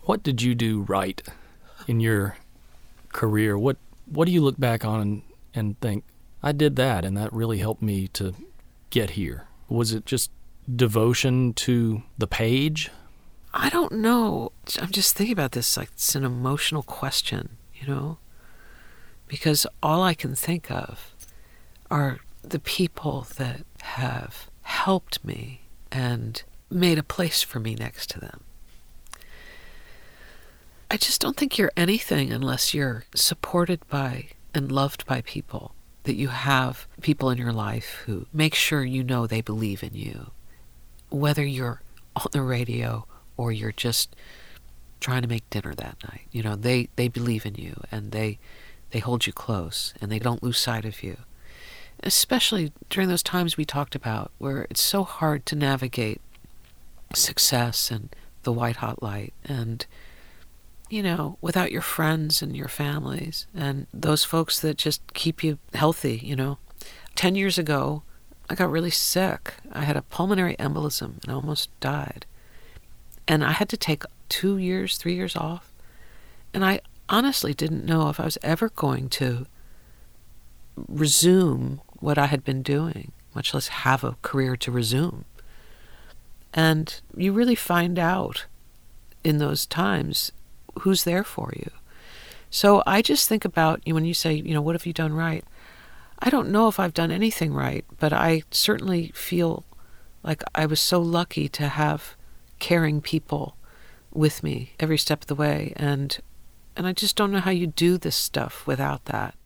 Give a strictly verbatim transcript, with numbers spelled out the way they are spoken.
What did you do right in your career? What What do you look back on and, and think, I did that, and that really helped me to get here? Was it just devotion to the page? I don't know. I'm just thinking about this like it's an emotional question, you know? Because all I can think of are the people that have helped me and made a place for me next to them. I just don't think you're anything unless you're supported by and loved by people, that you have people in your life who make sure you know they believe in you. Whether you're on the radio or you're just trying to make dinner that night, you know, they, they believe in you and they they hold you close and they don't lose sight of you. Especially during those times we talked about where it's so hard to navigate success and the white hot light and, you know, without your friends and your families and those folks that just keep you healthy, you know. Ten years ago, I got really sick. I had a pulmonary embolism and I almost died. And I had to take two years, three years off. And I honestly didn't know if I was ever going to resume what I had been doing, much less have a career to resume. And you really find out in those times who's there for you. So I just think about, you know, when you say, you know, what have you done right? I don't know if I've done anything right, but I certainly feel like I was so lucky to have caring people with me every step of the way. And and I just don't know how you do this stuff without that.